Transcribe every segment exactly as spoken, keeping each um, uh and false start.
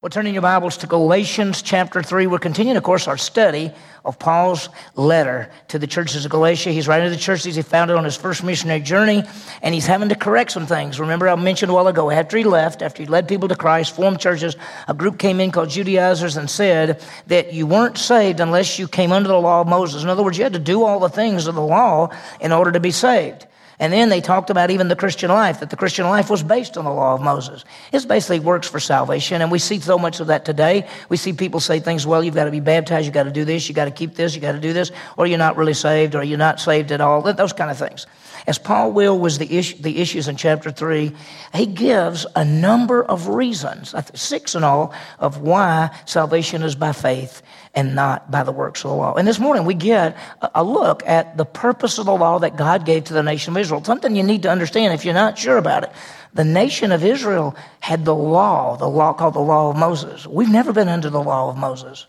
Well, turning your Bibles to Galatians chapter three, we're continuing, of course, our study of Paul's letter to the churches of Galatia. He's writing to the churches he founded on his first missionary journey, and he's having to correct some things. Remember, I mentioned a while ago, after he left, after he led people to Christ, formed churches, a group came in called Judaizers and said that you weren't saved unless you came under the law of Moses. In other words, you had to do all the things of the law in order to be saved. And then they talked about even the Christian life, that the Christian life was based on the law of Moses. It's basically works for salvation, and we see so much of that today. We see people say things, well, you've got to be baptized, you've got to do this, you've got to keep this, you've got to do this, or you're not really saved, or you're not saved at all, those kind of things. As Paul will was the, issue, the issues in chapter three, he gives a number of reasons, I think six in all, of why salvation is by faith and not by the works of the law. And this morning we get a look at the purpose of the law that God gave to the nation of Israel. Something you need to understand if you're not sure about it. The nation of Israel had the law, the law called the law of Moses. We've never been under the law of Moses.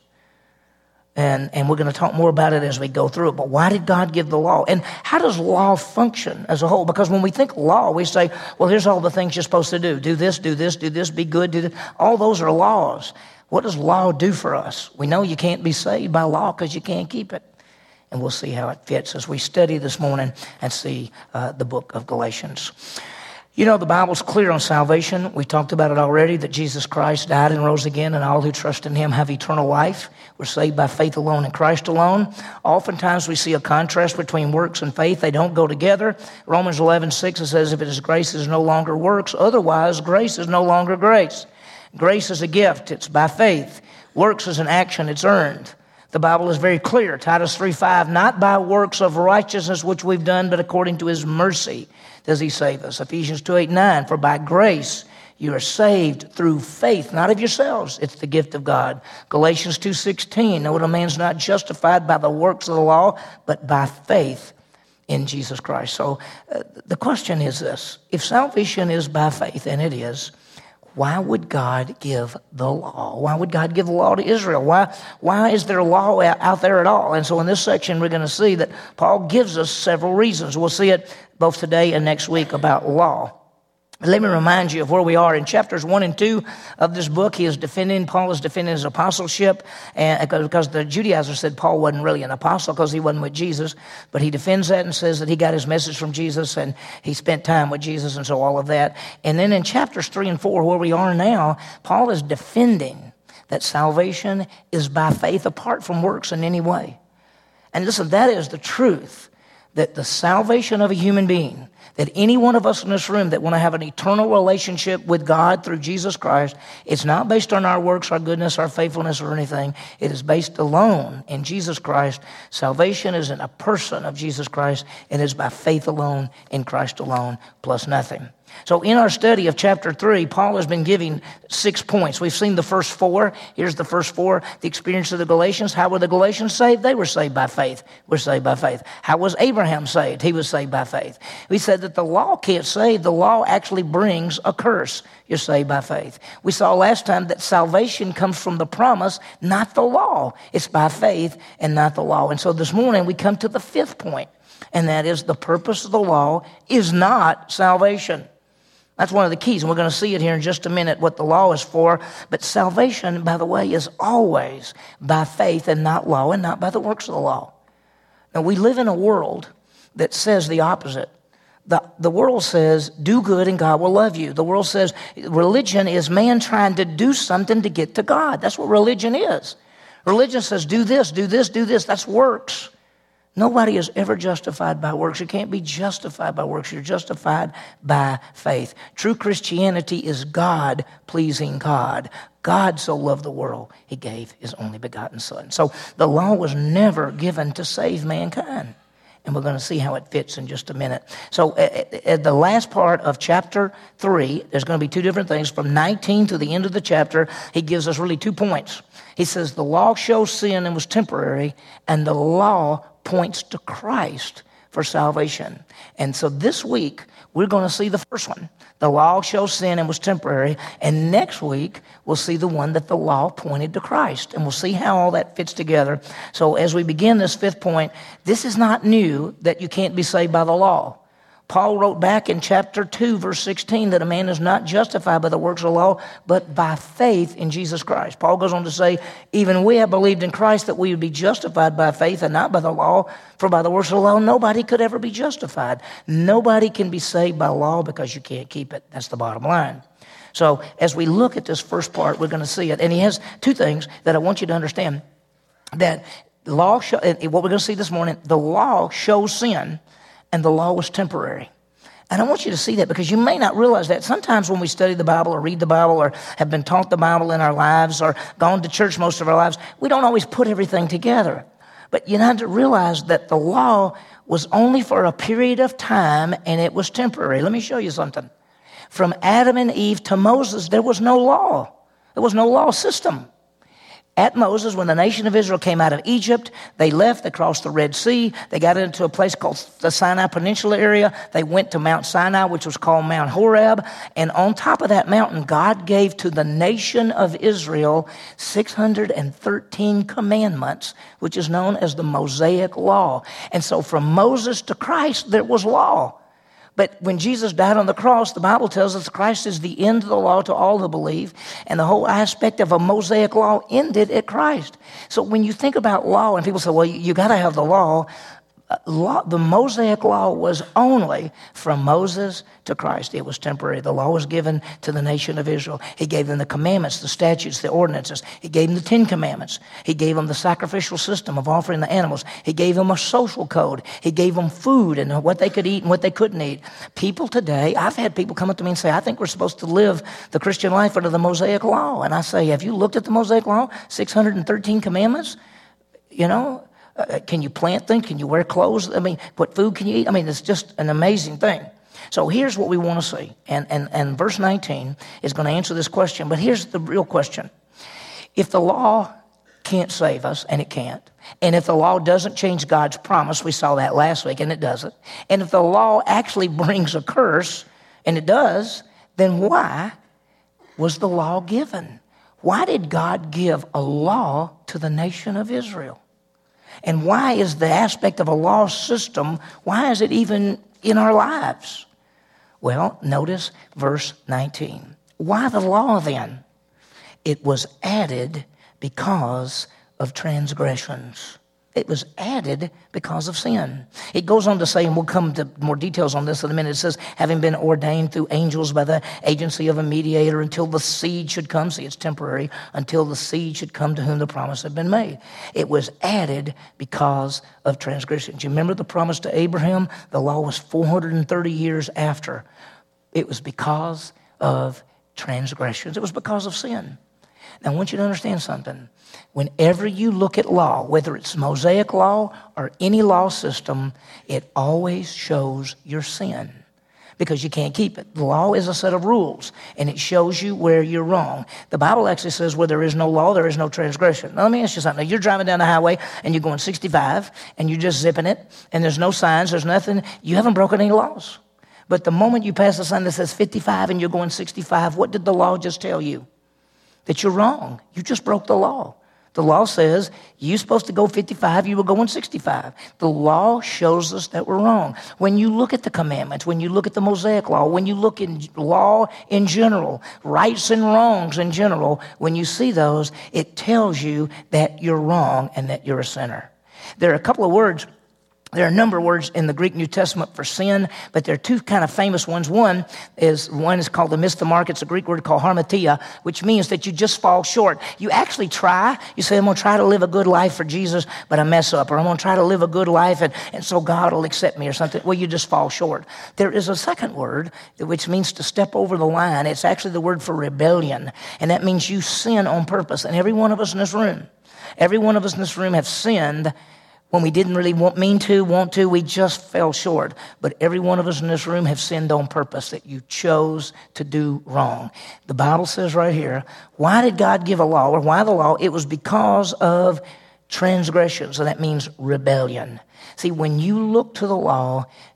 And, and we're going to talk more about it as we go through it. But why did God give the law? And how does law function as a whole? Because when we think law, we say, well, here's all the things you're supposed to do. Do this, do this, do this, be good, do this. All those are laws. What does law do for us? We know you can't be saved by law because you can't keep it. And we'll see how it fits as we study this morning and see uh, the book of Galatians. You know, the Bible's clear on salvation. We talked about it already, that Jesus Christ died and rose again, and all who trust in him have eternal life. We're saved by faith alone in Christ alone. Oftentimes we see a contrast between works and faith. They don't go together. Romans eleven six, it says, if it is grace, it is no longer works. Otherwise, grace is no longer grace. Grace is a gift. It's by faith. Works is an action. It's earned. The Bible is very clear. Titus three five, not by works of righteousness which we've done, but according to his mercy does he save us. Ephesians two eight nine, for by grace you are saved through faith, not of yourselves. It's the gift of God. Galatians two sixteen, know that a man's not justified by the works of the law, but by faith in Jesus Christ. So uh, the question is this. If salvation is by faith, and it is, why would God give the law? Why would God give the law to Israel? Why, why is there a law out there at all? And so in this section, we're going to see that Paul gives us several reasons. We'll see it both today and next week about law. Let me remind you of where we are in chapters one and two of this book. He is defending, Paul is defending his apostleship, and because the Judaizers said Paul wasn't really an apostle because he wasn't with Jesus, but he defends that and says that he got his message from Jesus and he spent time with Jesus, and so all of that. And then in chapters three and four, where we are now, Paul is defending that salvation is by faith apart from works in any way. And listen, that is the truth, that the salvation of a human being, that any one of us in this room that want to have an eternal relationship with God through Jesus Christ, it's not based on our works, our goodness, our faithfulness, or anything. It is based alone in Jesus Christ. Salvation is in a person of Jesus Christ, and is by faith alone in Christ alone, plus nothing. So in our study of chapter three, Paul has been giving six points. We've seen the first four. Here's the first four. The experience of the Galatians. How were the Galatians saved? They were saved by faith. We're saved by faith. How was Abraham saved? He was saved by faith. We said that the law can't save. The law actually brings a curse. You're saved by faith. We saw last time that salvation comes from the promise, not the law. It's by faith and not the law. And so this morning we come to the fifth point, and that is the purpose of the law is not salvation. That's one of the keys, and we're going to see it here in just a minute, what the law is for. But salvation, by the way, is always by faith and not law, and not by the works of the law. Now, we live in a world that says the opposite. The, the world says, do good and God will love you. The world says religion is man trying to do something to get to God. That's what religion is. Religion says, do this, do this, do this. That's works. Nobody is ever justified by works. You can't be justified by works. You're justified by faith. True Christianity is God-pleasing God. God so loved the world, he gave his only begotten Son. So the law was never given to save mankind. And we're going to see how it fits in just a minute. So at, at the last part of chapter three, there's going to be two different things. From nineteen to the end of the chapter, he gives us really two points. He says the law shows sin and was temporary, and the law points to Christ for salvation. And so this week, we're going to see the first one. The law shows sin and was temporary. And next week, we'll see the one that the law pointed to Christ. And we'll see how all that fits together. So as we begin this fifth point, this is not new that you can't be saved by the law. Paul wrote back in chapter two, verse sixteen, that a man is not justified by the works of the law, but by faith in Jesus Christ. Paul goes on to say, even we have believed in Christ that we would be justified by faith and not by the law, for by the works of the law, nobody could ever be justified. Nobody can be saved by law because you can't keep it. That's the bottom line. So as we look at this first part, we're going to see it. And he has two things that I want you to understand. That the law, show, what we're going to see this morning, the law shows sin, and the law was temporary. And I want you to see that because you may not realize that. Sometimes when we study the Bible or read the Bible or have been taught the Bible in our lives or gone to church most of our lives, we don't always put everything together. But you have to realize that the law was only for a period of time and it was temporary. Let me show you something. From Adam and Eve to Moses, there was no law. There was no law system. At Moses, when the nation of Israel came out of Egypt, they left, they crossed the Red Sea, they got into a place called the Sinai Peninsula area. They went to Mount Sinai, which was called Mount Horeb. And on top of that mountain, God gave to the nation of Israel six hundred thirteen commandments, which is known as the Mosaic Law. And so from Moses to Christ, there was law. But when Jesus died on the cross, the Bible tells us Christ is the end of the law to all who believe, and the whole aspect of a Mosaic law ended at Christ. So when you think about law, and people say, well, you, you got to have the law, Law, the Mosaic law was only from Moses to Christ. It was temporary. The law was given to the nation of Israel. He gave them the commandments, the statutes, the ordinances. He gave them the Ten Commandments. He gave them the sacrificial system of offering the animals. He gave them a social code. He gave them food and what they could eat and what they couldn't eat. People today, I've had people come up to me and say, I think we're supposed to live the Christian life under the Mosaic law. And I say, have you looked at the Mosaic law? six hundred thirteen commandments? You know? Uh, can you plant things? Can you wear clothes? I mean, what food can you eat? I mean, it's just an amazing thing. So here's what we want to see. And, and, and verse nineteen is going to answer this question. But here's the real question. If the law can't save us, and it can't, and if the law doesn't change God's promise, we saw that last week, and it doesn't, and if the law actually brings a curse, and it does, then why was the law given? Why did God give a law to the nation of Israel? And why is the aspect of a law system, why is it even in our lives? Well, notice verse nineteen. Why the law then? It was added because of transgressions. It was added because of sin. It goes on to say, and we'll come to more details on this in a minute, it says, having been ordained through angels by the agency of a mediator until the seed should come. See, it's temporary. Until the seed should come to whom the promise had been made. It was added because of transgressions. You remember the promise to Abraham? The law was four hundred thirty years after. It was because of transgressions. It was because of sin. Now, I want you to understand something. Whenever you look at law, whether it's Mosaic law or any law system, it always shows your sin because you can't keep it. The law is a set of rules, and it shows you where you're wrong. The Bible actually says where there is no law, there is no transgression. Now, let me ask you something. You're driving down the highway, and you're going sixty-five, and you're just zipping it, and there's no signs, there's nothing. You haven't broken any laws. But the moment you pass a sign that says fifty-five and you're going sixty-five, what did the law just tell you? That you're wrong. You just broke the law. The law says you're supposed to go fifty-five, you were going sixty-five. The law shows us that we're wrong. When you look at the commandments, when you look at the Mosaic law, when you look in law in general, rights and wrongs in general, when you see those, it tells you that you're wrong and that you're a sinner. There are a couple of words. There are a number of words in the Greek New Testament for sin, but there are two kind of famous ones. One is one is called the miss the mark. It's a Greek word called harmatia, which means that you just fall short. You actually try. You say, I'm going to try to live a good life for Jesus, but I mess up. Or I'm going to try to live a good life, and, and so God will accept me or something. Well, you just fall short. There is a second word, which means to step over the line. It's actually the word for rebellion, and that means you sin on purpose. And every one of us in this room, every one of us in this room have sinned when we didn't really want, mean to, want to, we just fell short. But every one of us in this room have sinned on purpose, that you chose to do wrong. The Bible says right here, why did God give a law, or why the law? It was because of transgression. So that means rebellion. See, when you look to the law,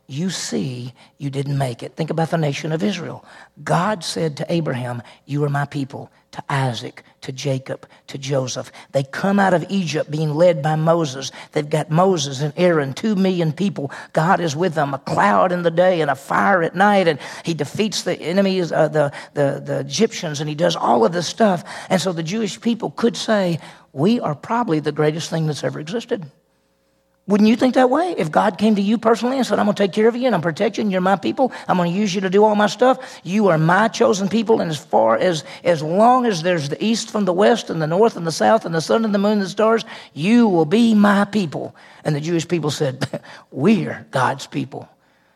you see you didn't make it. Think about the nation of Israel. God said to Abraham, you are my people, to Isaac, to Jacob, to Joseph. They come out of Egypt being led by Moses. They've got Moses and Aaron, two million people. God is with them, a cloud in the day and a fire at night, and he defeats the enemies, uh, the, the, the Egyptians, and he does all of this stuff. And so the Jewish people could say, we are probably the greatest thing that's ever existed. Wouldn't you think that way? If God came to you personally and said, I'm going to take care of you and I'm protecting you, you're my people, I'm going to use you to do all my stuff, you are my chosen people, and as far as, as long as there's the east from the west and the north and the south and the sun and the moon and the stars, you will be my people. And the Jewish people said, we're God's people.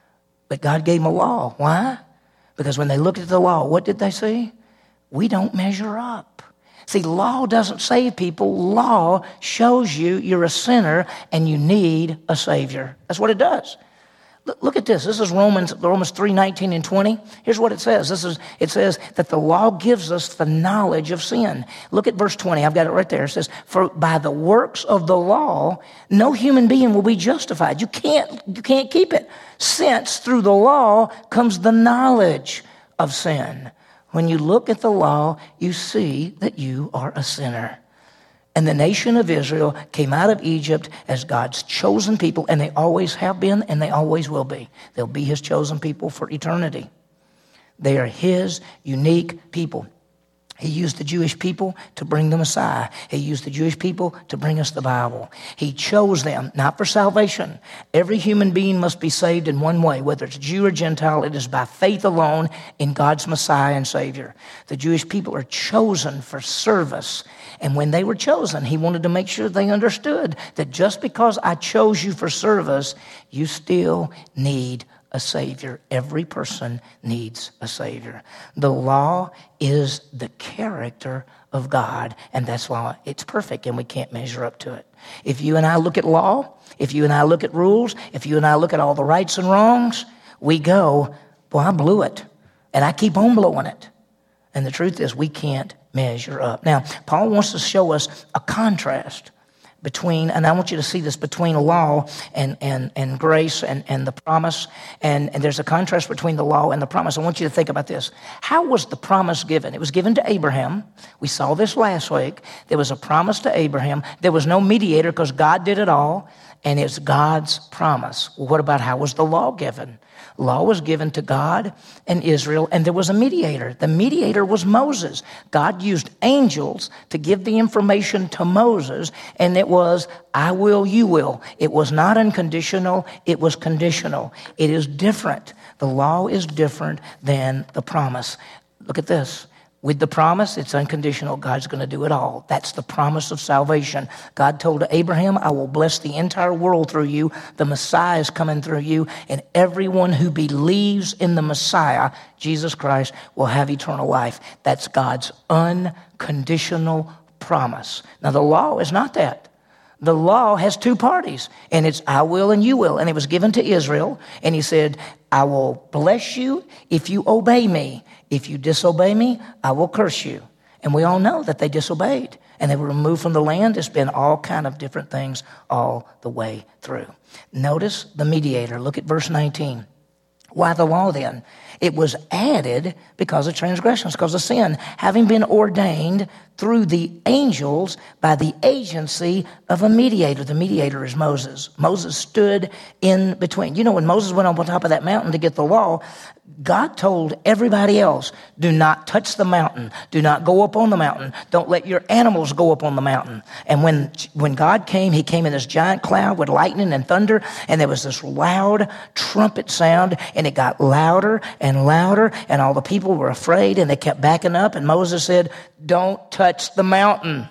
But God gave them a law. Why? Because when they looked at the law, what did they see? We don't measure up. See, law doesn't save people. Law shows you you're a sinner and you need a Savior. That's what it does. Look at this. This is Romans, Romans three, nineteen and twenty. Here's what it says. This is, it says that the law gives us the knowledge of sin. Look at verse twenty. I've got it right there. It says, for by the works of the law, no human being will be justified. You can't, you can't keep it. Since through the law comes the knowledge of sin. When you look at the law, you see that you are a sinner. And the nation of Israel came out of Egypt as God's chosen people, and they always have been, and they always will be. They'll be his chosen people for eternity. They are his unique people. He used the Jewish people to bring the Messiah. He used the Jewish people to bring us the Bible. He chose them, not for salvation. Every human being must be saved in one way, whether it's Jew or Gentile. It is by faith alone in God's Messiah and Savior. The Jewish people are chosen for service. And when they were chosen, he wanted to make sure they understood that just because I chose you for service, you still need a Savior. Every person needs a Savior. The law is the character of God, and that's why it's perfect and we can't measure up to it. If you and I look at law, if you and I look at rules, if you and I look at all the rights and wrongs, we go, well, I blew it, and I keep on blowing it. And the truth is we can't measure up. Now, Paul wants to show us a contrast between, and I want you to see this, between law and, and, and grace and, and the promise. And, and there's a contrast between the law and the promise. I want you to think about this. How was the promise given? It was given to Abraham. We saw this last week. There was a promise to Abraham. There was no mediator because God did it all, and it's God's promise. Well, what about how was the law given? Law was given to God and Israel, and there was a mediator. The mediator was Moses. God used angels to give the information to Moses, and it was, I will, you will. It was not unconditional, it was conditional. It is different. The law is different than the promise. Look at this. With the promise, it's unconditional. God's going to do it all. That's the promise of salvation. God told Abraham, I will bless the entire world through you. The Messiah is coming through you. And everyone who believes in the Messiah, Jesus Christ, will have eternal life. That's God's unconditional promise. Now, the law is not that. The law has two parties, and it's I will and you will. And it was given to Israel, and he said, I will bless you if you obey me. If you disobey me, I will curse you. And we all know that they disobeyed, and they were removed from the land. There's been all kind of different things all the way through. Notice the mediator. Look at verse nineteen. Why the law then? It was added because of transgressions, because of sin, having been ordained through the angels by the agency of a mediator. The mediator is Moses. Moses stood in between. You know, when Moses went up on top of that mountain to get the law, God told everybody else, do not touch the mountain. Do not go up on the mountain. Don't let your animals go up on the mountain. And when, when God came, he came in this giant cloud with lightning and thunder, and there was this loud trumpet sound, and it got louder and louder, and all the people were afraid, and they kept backing up, and Moses said, don't touch the mountain.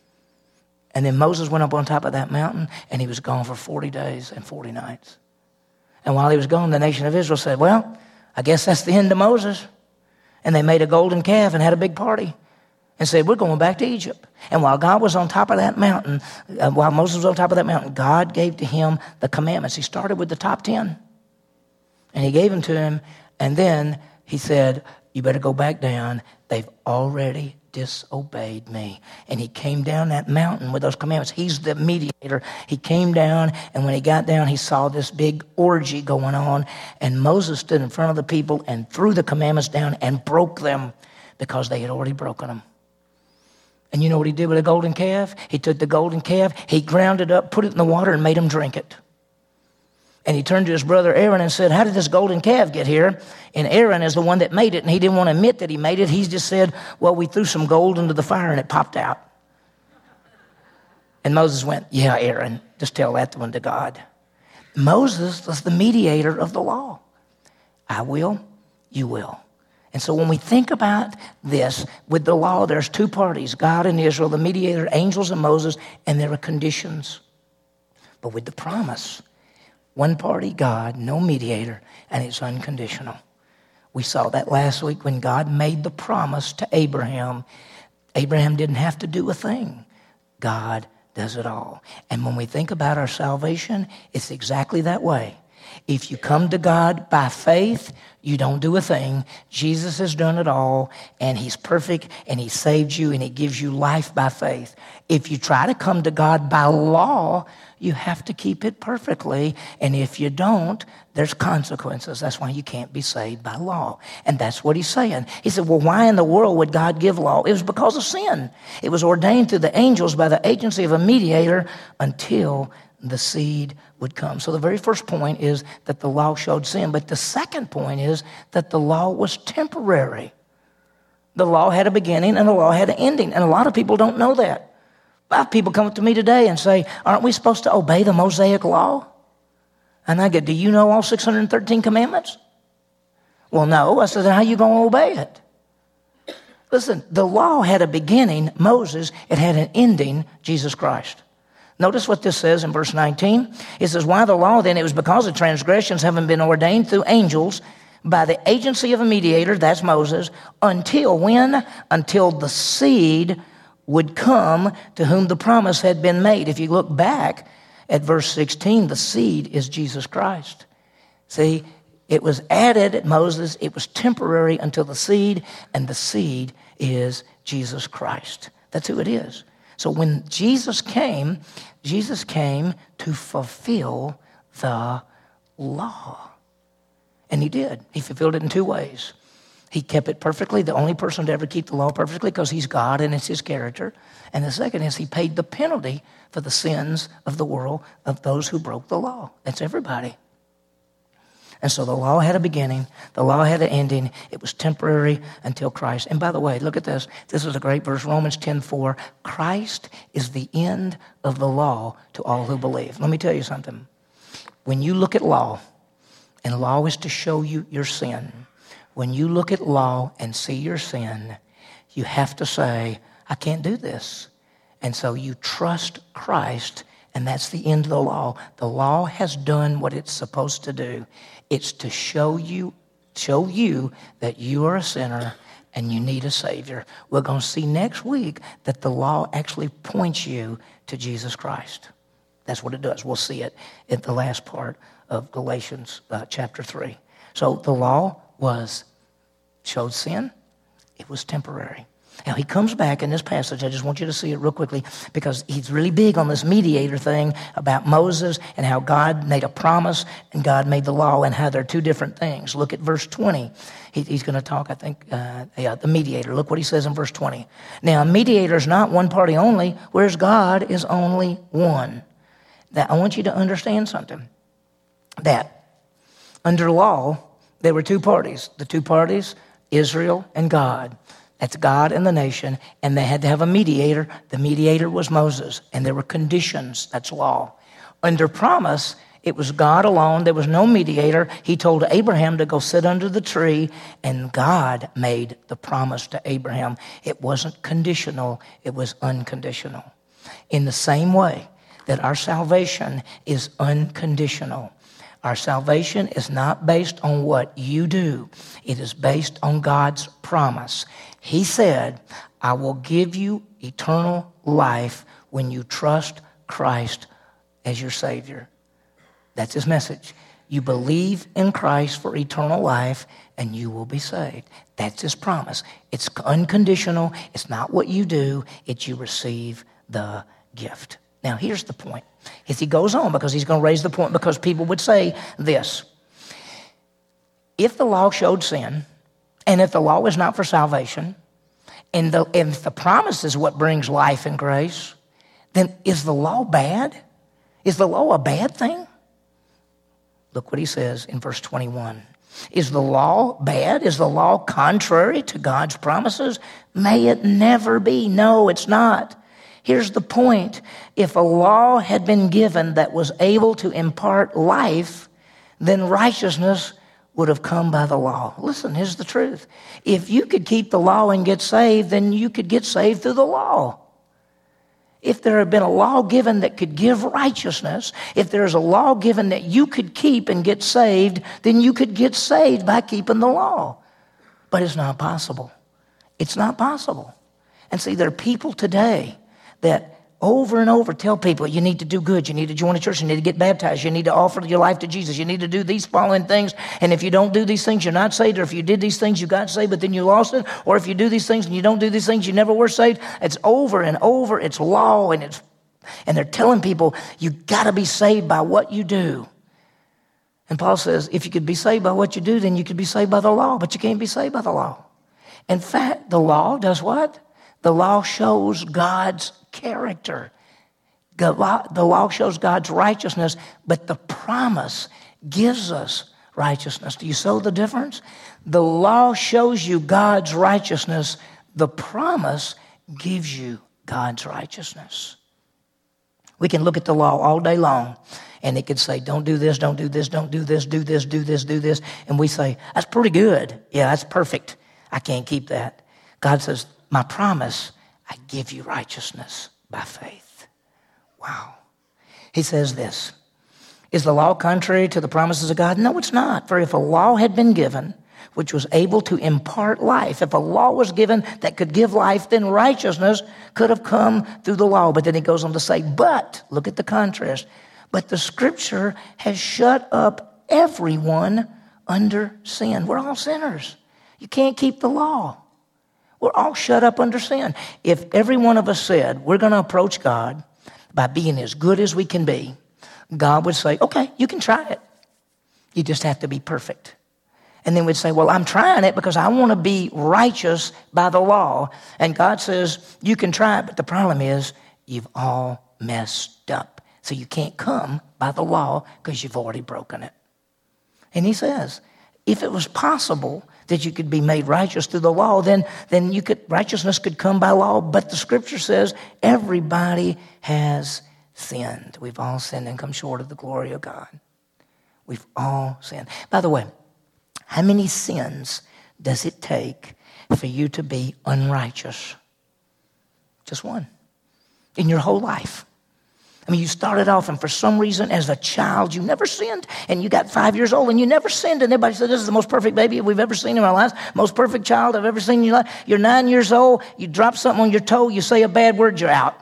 And then Moses went up on top of that mountain, and he was gone for forty days and forty nights. And while he was gone, the nation of Israel said, well, I guess that's the end of Moses. And they made a golden calf and had a big party and said, we're going back to Egypt. And while God was on top of that mountain, uh, while Moses was on top of that mountain, God gave to him the commandments. He started with the top ten. And he gave them to him. And then he said, you better go back down. They've already disobeyed me. And he came down that mountain with those commandments. He's the mediator. He came down, and when he got down, he saw this big orgy going on. And Moses stood in front of the people and threw the commandments down and broke them because they had already broken them. And you know what he did with a golden calf? He took the golden calf, he ground it up, put it in the water, and made him drink it. And he turned to his brother Aaron and said, how did this golden calf get here? And Aaron is the one that made it, and he didn't want to admit that he made it. He just said, well, we threw some gold into the fire and it popped out. And Moses went, yeah, Aaron, just tell that one to God. Moses was the mediator of the law. I will, you will. And so when we think about this, with the law, there's two parties, God and Israel, the mediator, angels and Moses, and there are conditions. But with the promise, one party, God, no mediator, and it's unconditional. We saw that last week when God made the promise to Abraham. Abraham didn't have to do a thing. God does it all. And when we think about our salvation, it's exactly that way. If you come to God by faith, you don't do a thing. Jesus has done it all, and he's perfect, and he saved you, and he gives you life by faith. If you try to come to God by law, you have to keep it perfectly, and if you don't, there's consequences. That's why you can't be saved by law. And that's what he's saying. He said, well, why in the world would God give law? It was because of sin. It was ordained through the angels by the agency of a mediator until the seed would come. So the very first point is that the law showed sin. But the second point is that the law was temporary. The law had a beginning and the law had an ending. And a lot of people don't know that. I have people come up to me today and say, aren't we supposed to obey the Mosaic law? And I go, do you know all six hundred thirteen commandments? Well, no. I said, then how are you going to obey it? Listen, the law had a beginning, Moses. It had an ending, Jesus Christ. Notice what this says in verse nineteen. It says, why the law then? It was because of transgressions having been ordained through angels by the agency of a mediator, that's Moses, until when? Until the seed would come to whom the promise had been made. If you look back at verse sixteen, the seed is Jesus Christ. See, it was added at Moses. It was temporary until the seed, and the seed is Jesus Christ. That's who it is. So when Jesus came, Jesus came to fulfill the law. And he did. He fulfilled it in two ways. He kept it perfectly, the only person to ever keep the law perfectly because he's God and it's his character. And the second is he paid the penalty for the sins of the world of those who broke the law. That's everybody. And so the law had a beginning. The law had an ending. It was temporary until Christ. And by the way, look at this. This is a great verse, Romans ten four. Christ is the end of the law to all who believe. Let me tell you something. When you look at law, and law is to show you your sin, when you look at law and see your sin, you have to say, I can't do this. And so you trust Christ, and that's the end of the law. The law has done what it's supposed to do. It's to show you, show you that you are a sinner and you need a Savior. We're going to see next week that the law actually points you to Jesus Christ. That's what it does. We'll see it at the last part of Galatians uh, chapter three. So the law was, showed sin. It was temporary. Now, he comes back in this passage. I just want you to see it real quickly because he's really big on this mediator thing about Moses and how God made a promise and God made the law and how they're two different things. Look at verse twenty. He, he's going to talk, I think, uh, yeah, the mediator. Look what he says in verse twenty. Now, a mediator is not one party only, whereas God is only one. Now, I want you to understand something. That under law, there were two parties. The two parties, Israel and God. That's God and the nation, and they had to have a mediator. The mediator was Moses, and there were conditions. That's law. Under promise, it was God alone. There was no mediator. He told Abraham to go sit under the tree, and God made the promise to Abraham. It wasn't conditional. It was unconditional. In the same way that our salvation is unconditional. Our salvation is not based on what you do. It is based on God's promise. He said, I will give you eternal life when you trust Christ as your Savior. That's his message. You believe in Christ for eternal life, and you will be saved. That's his promise. It's unconditional. It's not what you do. It's you receive the gift. Now, here's the point. As he goes on, because he's going to raise the point, because people would say this. If the law showed sin, and if the law is not for salvation, and, the, and if the promise is what brings life and grace, then is the law bad? Is the law a bad thing? Look what he says in verse twenty-one. Is the law bad? Is the law contrary to God's promises? May it never be. No, it's not. Here's the point. If a law had been given that was able to impart life, then righteousness would have come by the law. Listen, here's the truth. If you could keep the law and get saved, then you could get saved through the law. If there had been a law given that could give righteousness, if there's a law given that you could keep and get saved, then you could get saved by keeping the law. But it's not possible. It's not possible. And see, there are people today that over and over tell people you need to do good, you need to join a church, you need to get baptized, you need to offer your life to Jesus, you need to do these following things, and if you don't do these things, you're not saved, or if you did these things, you got saved, but then you lost it, or if you do these things and you don't do these things, you never were saved. It's over and over, it's law, and it's and they're telling people you got to be saved by what you do. And Paul says, if you could be saved by what you do, then you could be saved by the law, but you can't be saved by the law. In fact, the law does what? The law shows God's character. The law, the law shows God's righteousness, but the promise gives us righteousness. Do you see the difference? The law shows you God's righteousness. The promise gives you God's righteousness. We can look at the law all day long, and it could say, don't do this, don't do this, don't do this, do this, do this, do this. And we say, that's pretty good. Yeah, that's perfect. I can't keep that. God says, my promise, I give you righteousness by faith. Wow. He says this, is the law contrary to the promises of God? No, it's not. For if a law had been given, which was able to impart life, if a law was given that could give life, then righteousness could have come through the law. But then he goes on to say, but, look at the contrast, but the scripture has shut up everyone under sin. We're all sinners. You can't keep the law. We're all shut up under sin. If every one of us said, we're going to approach God by being as good as we can be, God would say, okay, you can try it. You just have to be perfect. And then we'd say, well, I'm trying it because I want to be righteous by the law. And God says, you can try it, but the problem is you've all messed up. So you can't come by the law because you've already broken it. And he says, if it was possible that you could be made righteous through the law, then, then you could righteousness could come by law. But the scripture says everybody has sinned. We've all sinned and come short of the glory of God. We've all sinned. By the way, how many sins does it take for you to be unrighteous? Just one. In your whole life. I mean, you started off, and for some reason, as a child, you never sinned, and you got five years old, and you never sinned, and everybody said, this is the most perfect baby we've ever seen in our lives, most perfect child I've ever seen in your life. You're nine years old, you drop something on your toe, you say a bad word, you're out.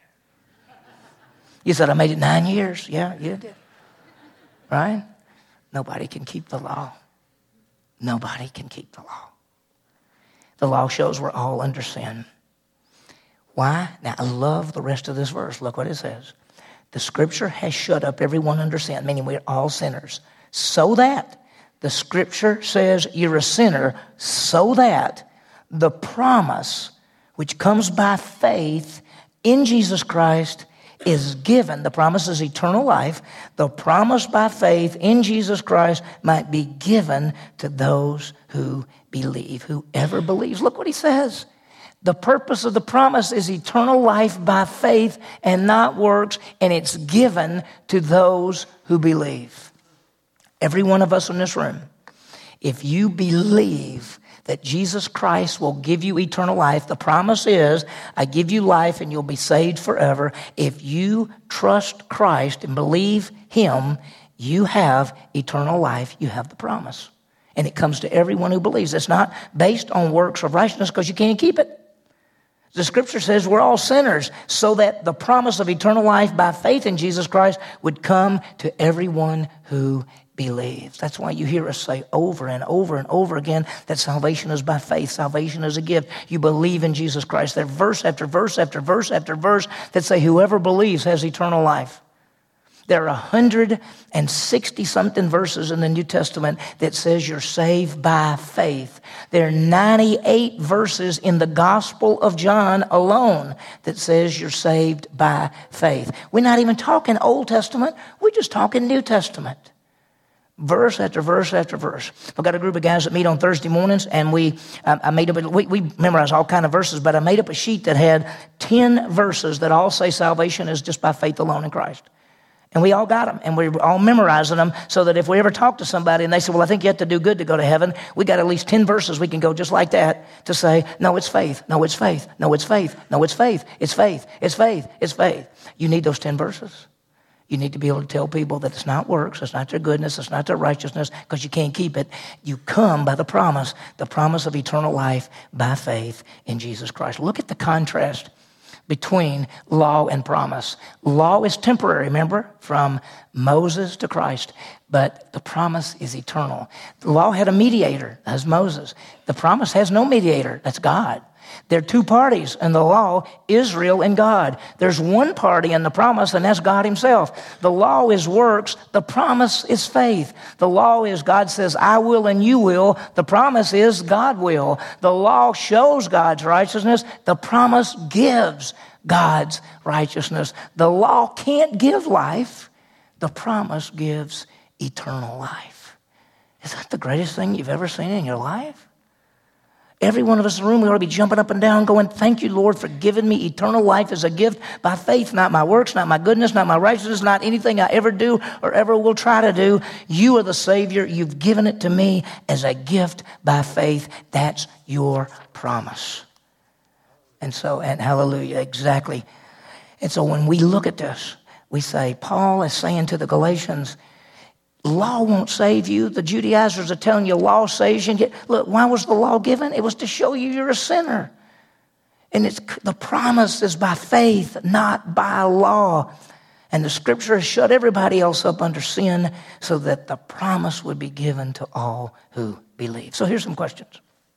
You said, I made it nine years. Yeah, you did. Right? Nobody can keep the law. Nobody can keep the law. The law shows we're all under sin. Why? Now, I love the rest of this verse. Look what it says. The scripture has shut up everyone under sin, meaning we're all sinners, so that the scripture says you're a sinner, so that the promise which comes by faith in Jesus Christ is given. The promise is eternal life. The promise by faith in Jesus Christ might be given to those who believe, whoever believes. Look what he says. The purpose of the promise is eternal life by faith and not works, and it's given to those who believe. Every one of us in this room, if you believe that Jesus Christ will give you eternal life, the promise is, I give you life and you'll be saved forever. If you trust Christ and believe him, you have eternal life. You have the promise. And it comes to everyone who believes. It's not based on works of righteousness because you can't keep it. The scripture says we're all sinners, so that the promise of eternal life by faith in Jesus Christ would come to everyone who believes. That's why you hear us say over and over and over again that salvation is by faith. Salvation is a gift. You believe in Jesus Christ. There's verse after verse after verse after verse that say whoever believes has eternal life. There are one hundred sixty something verses in the New Testament that says you're saved by faith. There are ninety-eight verses in the Gospel of John alone that says you're saved by faith. We're not even talking Old Testament. We're just talking New Testament. Verse after verse after verse. I've got a group of guys that meet on Thursday mornings, and we I, I made up. A, we, we memorize all kind of verses, but I made up a sheet that had ten verses that all say salvation is just by faith alone in Christ. And we all got them, and we're all memorizing them so that if we ever talk to somebody and they say, well, I think you have to do good to go to heaven, we got at least ten verses we can go just like that to say, no, it's faith, no, it's faith, no, it's faith, no, it's faith, it's faith, it's faith, it's faith. You need those ten verses. You need to be able to tell people that it's not works, it's not their goodness, it's not their righteousness, because you can't keep it. You come by the promise, the promise of eternal life by faith in Jesus Christ. Look at the contrast between law and promise. Law is temporary, remember, from Moses to Christ, but the promise is eternal. The law had a mediator, that's Moses. The promise has no mediator, that's God. There are two parties in the law, Israel and God. There's one party in the promise, and that's God himself. The law is works. The promise is faith. The law is God says, I will and you will. The promise is God will. The law shows God's righteousness. The promise gives God's righteousness. The law can't give life. The promise gives eternal life. Is that the greatest thing you've ever seen in your life? Every one of us in the room, we ought to be jumping up and down going, thank you, Lord, for giving me eternal life as a gift by faith, not my works, not my goodness, not my righteousness, not anything I ever do or ever will try to do. You are the Savior. You've given it to me as a gift by faith. That's your promise. And so, and hallelujah, exactly. And so when we look at this, we say, Paul is saying to the Galatians, law won't save you. The Judaizers are telling you law saves you. Look, why was the law given? It was to show you you're a sinner. And it's the promise is by faith, not by law. And the scripture has shut everybody else up under sin so that the promise would be given to all who believe. So here's some questions.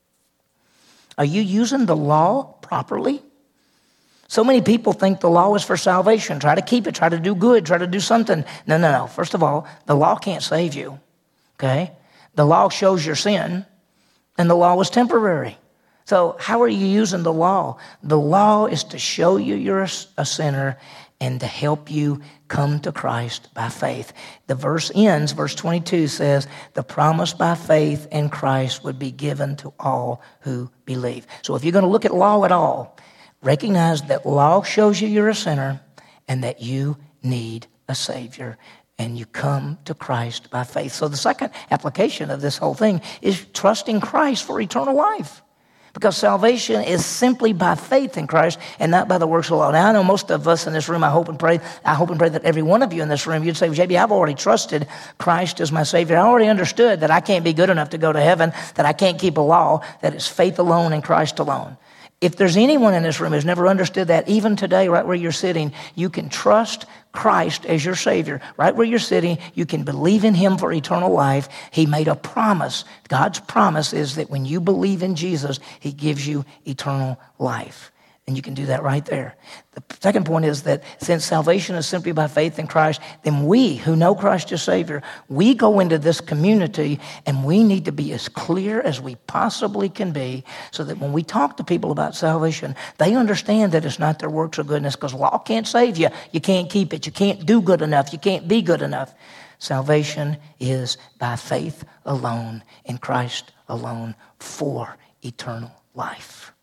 Are you using the law properly? So many people think the law is for salvation. Try to keep it. Try to do good. Try to do something. No, no, no. First of all, the law can't save you, okay? The law shows your sin, and the law is temporary. So how are you using the law? The law is to show you you're a, a sinner and to help you come to Christ by faith. The verse ends, verse twenty-two says, the promise by faith in Christ would be given to all who believe. So if you're going to look at law at all, recognize that law shows you you're a sinner and that you need a Savior, and you come to Christ by faith. So the second application of this whole thing is trusting Christ for eternal life, because salvation is simply by faith in Christ and not by the works of the law. Now, I know most of us in this room, I hope and pray, I hope and pray that every one of you in this room, you'd say, well, J B, I've already trusted Christ as my Savior. I already understood that I can't be good enough to go to heaven, that I can't keep a law, that it's faith alone in Christ alone. If there's anyone in this room who's never understood that, even today, right where you're sitting, you can trust Christ as your Savior. Right where you're sitting, you can believe in Him for eternal life. He made a promise. God's promise is that when you believe in Jesus, He gives you eternal life. And you can do that right there. The second point is that since salvation is simply by faith in Christ, then we who know Christ as Savior, we go into this community and we need to be as clear as we possibly can be so that when we talk to people about salvation, they understand that it's not their works of goodness, because law can't save you. You can't keep it. You can't do good enough. You can't be good enough. Salvation is by faith alone in Christ alone for eternal life.